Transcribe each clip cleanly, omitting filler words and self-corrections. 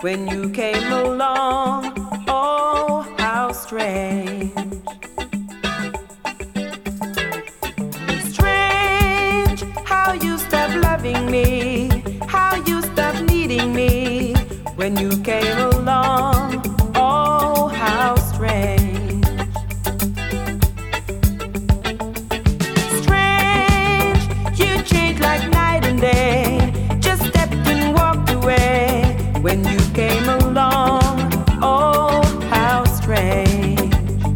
when you came along. Oh, how strange. Strange how you stopped loving me, how you stopped needing me when you came along. Oh, how strange. Strange, you changed like night and day, just stepped and walked away when you came along. Oh, how strange.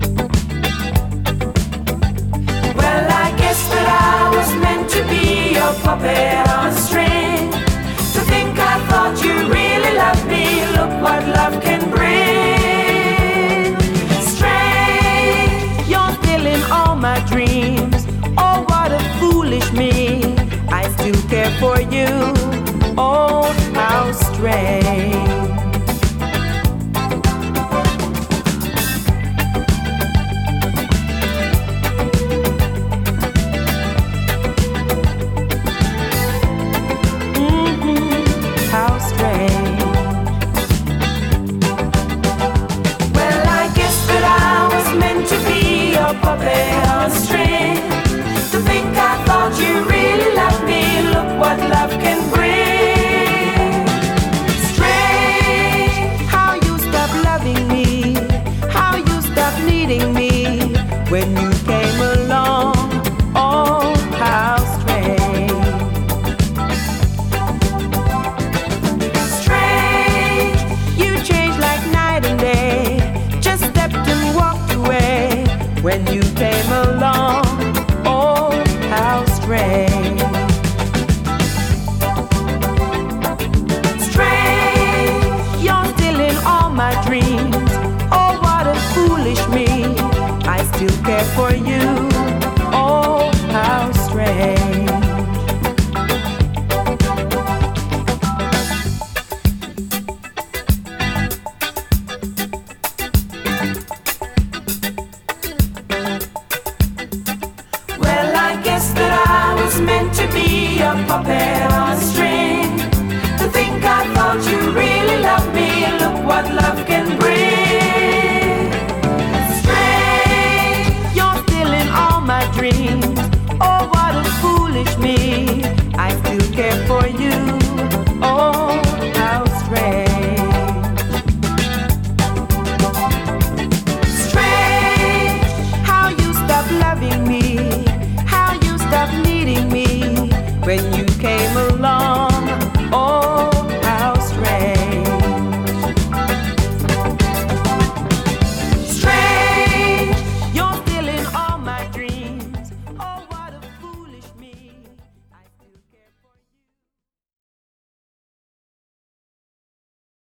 Well, I guess that I was meant to be your puppet on a string. To think I thought you really loved me, look what love can bring. Strange, you're still in all my dreams. Oh, what a foolish me, I still care for you. Oh, how strange.